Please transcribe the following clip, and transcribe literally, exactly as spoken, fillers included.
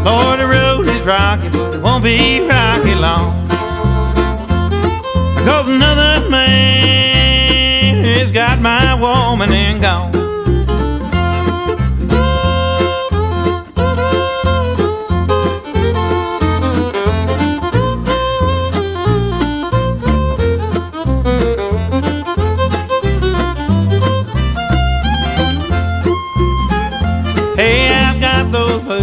Lord, the road is rocky, but it won't be rocky long. Cause another man has got my woman and gone. Hey, I've got those blues.